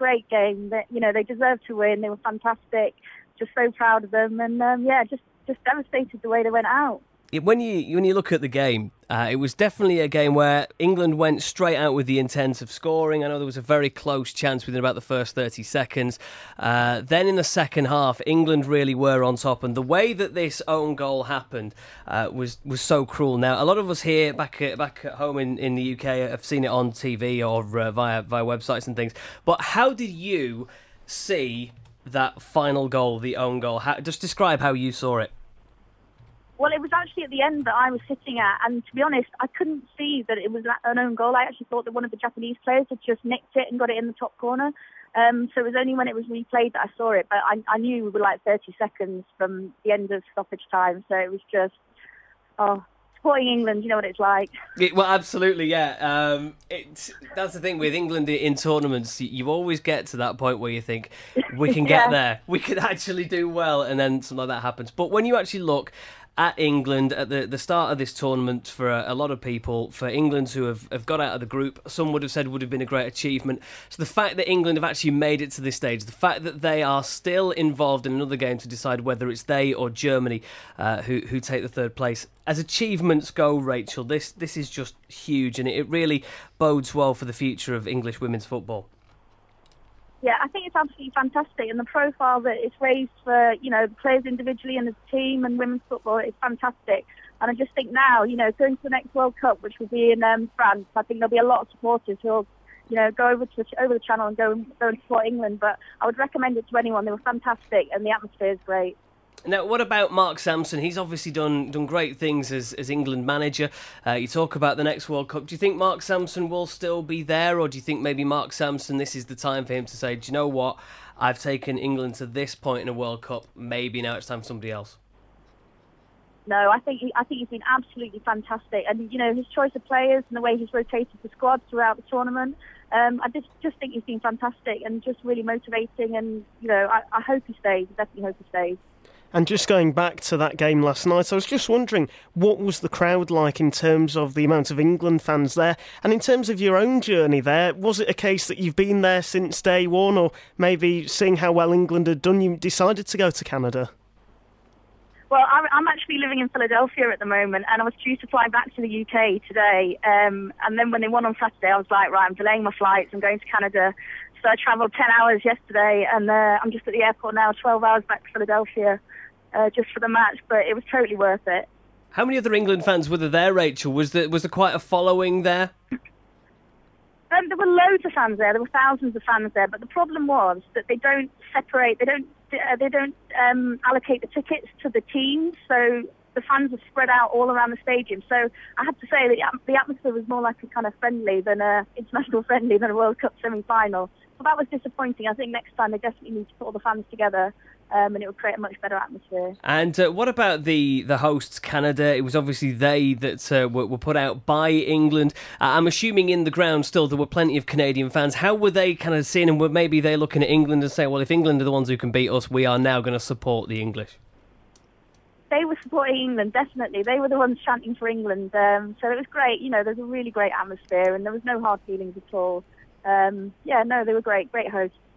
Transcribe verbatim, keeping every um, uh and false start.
great game. That, you know, they deserved to win. They were fantastic. Just so proud of them. And, um, yeah, just, just devastated the way they went out. When you when you look at the game, uh, it was definitely a game where England went straight out with the intent of scoring. I know there was a very close chance within about the first thirty seconds. Uh, then in the second half, England really were on top, and the way that this own goal happened uh, was was so cruel. Now, a lot of us here back at, back at home in, in the U K have seen it on T V or uh, via via websites and things. But how did you see that final goal, the own goal? How, just describe how you saw it. Well, it was actually at the end that I was sitting at, and to be honest, I couldn't see that it was an own goal. I actually thought that one of the Japanese players had just nicked it and got it in the top corner. Um, so it was only when it was replayed that I saw it, but I, I knew we were like thirty seconds from the end of stoppage time, so it was just, oh, supporting England, you know what it's like. It, well, absolutely, yeah. Um, it's, that's the thing with England in tournaments, you always get to that point where you think, we can get yeah. there, we can actually do well, and then something like that happens. But when you actually look at England at the, the start of this tournament, for a, a lot of people, for England to have, have got out of the group, some would have said would have been a great achievement. So the fact that England have actually made it to this stage, the fact that they are still involved in another game to decide whether it's they or Germany uh, who who take the third place, as achievements go, Rachel, this this is just huge, and it, it really bodes well for the future of English women's football. Yeah, I think it's absolutely fantastic, and the profile that it's raised for, you know, the players individually and as a team and women's football is fantastic. And I just think now, you know, going to the next World Cup, which will be in um, France, I think there'll be a lot of supporters who'll, you know, go over to the, over the channel and go and go and support England. But I would recommend it to anyone. They were fantastic, and the atmosphere is great. Now, what about Mark Sampson? He's obviously done done great things as, as England manager. Uh, you talk about the next World Cup. Do you think Mark Sampson will still be there, or do you think maybe Mark Sampson, this is the time for him to say, do you know what, I've taken England to this point in a World Cup, maybe now it's time for somebody else? No, I think he, I think he's been absolutely fantastic, and you know his choice of players and the way he's rotated the squad throughout the tournament. Um, I just just think he's been fantastic and just really motivating, and you know I, I hope he stays. I definitely hope he stays. And just going back to that game last night, I was just wondering, what was the crowd like in terms of the amount of England fans there? And in terms of your own journey there, was it a case that you've been there since day one, or maybe seeing how well England had done, you decided to go to Canada? Well, I'm actually living in Philadelphia at the moment, and I was due to fly back to the U K today. Um, and then when they won on Saturday, I was like, right, I'm delaying my flights, I'm going to Canada. So I travelled ten hours yesterday, and uh, I'm just at the airport now, twelve hours back to Philadelphia. Uh, just for the match, but it was totally worth it. How many other England fans were there, Rachel? Was there, was there quite a following there? Um, there were loads of fans there. There were thousands of fans there, but the problem was that they don't separate. They don't. Uh, they don't um, allocate the tickets to the teams, so the fans are spread out all around the stadium. So I have to say that the atmosphere was more like a kind of friendly than a international friendly than a World Cup semi-final. So that was disappointing. I think next time they definitely need to put all the fans together. Um, and it would create a much better atmosphere. And uh, what about the, the hosts, Canada? It was obviously they that uh, were, were put out by England. Uh, I'm assuming in the ground still there were plenty of Canadian fans. How were they kind of seeing, and were maybe they looking at England and saying, well, if England are the ones who can beat us, we are now going to support the English? They were supporting England, definitely. They were the ones chanting for England. Um, so it was great. You know, there's a really great atmosphere, and there was no hard feelings at all. Um, yeah, no, they were great, great hosts.